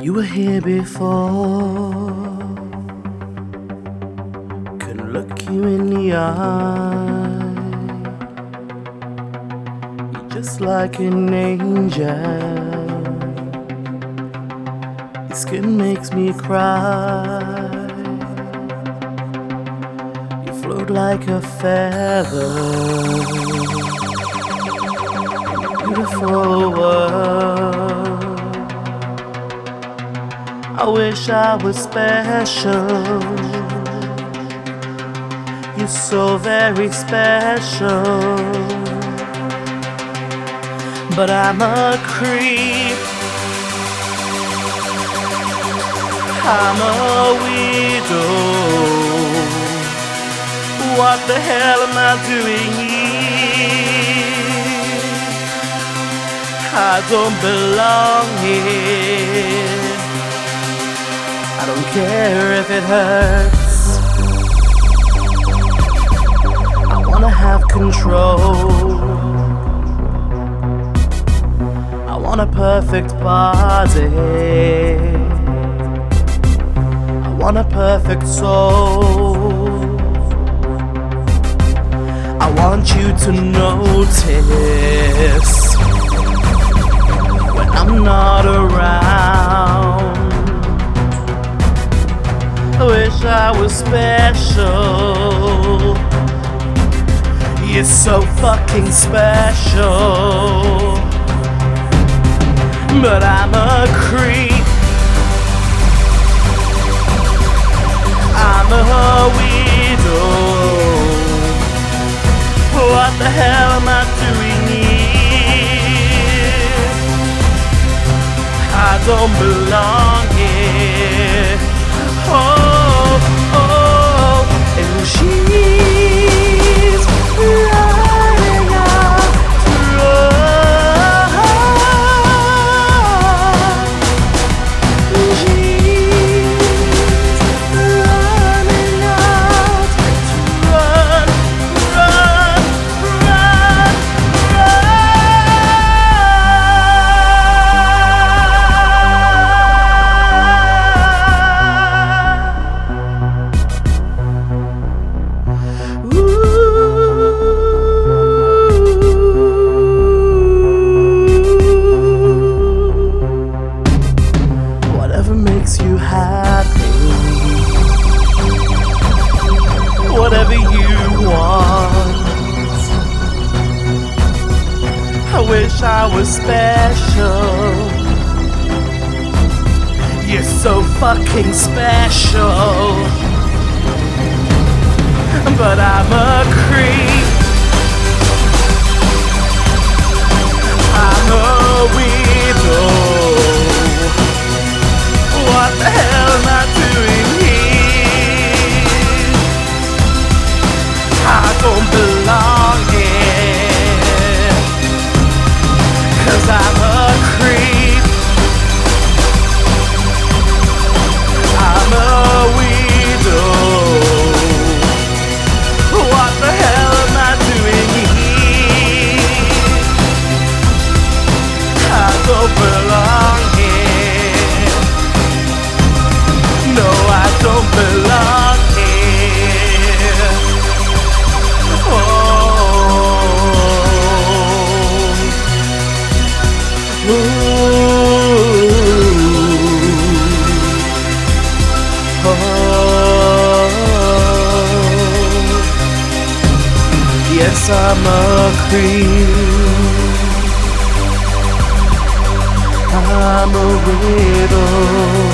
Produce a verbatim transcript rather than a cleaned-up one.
You were here before, couldn't look you in the eye. You're just like an angel. Your skin makes me cry. You float like a feather in a beautiful world. I wish I was special. You're so very special. But I'm a creep. I'm a widow. What the hell am I doing here? I don't belong here. I don't care if it hurts. I wanna have control. I want a perfect body. I want a perfect soul. I want you to notice when I'm not around. I wish I was special. You're so fucking special. But I'm a creep. I'm a widow. What the hell am I doing here? I don't belong here. Oh, oh, and she's running out to run. She's running out to run, run, run, makes you happy, whatever you want. I wish I was special. You're so fucking special. But I'm a creep. I'm a widow. What the hell am I doing here? I don't belong here. 'Cause I'm a creep. I'm a widow. What the hell am I doing here? I don't belong here. No, I don't belong here. Oh, ooh. Oh, yes, I'm a creep. I'm a widow.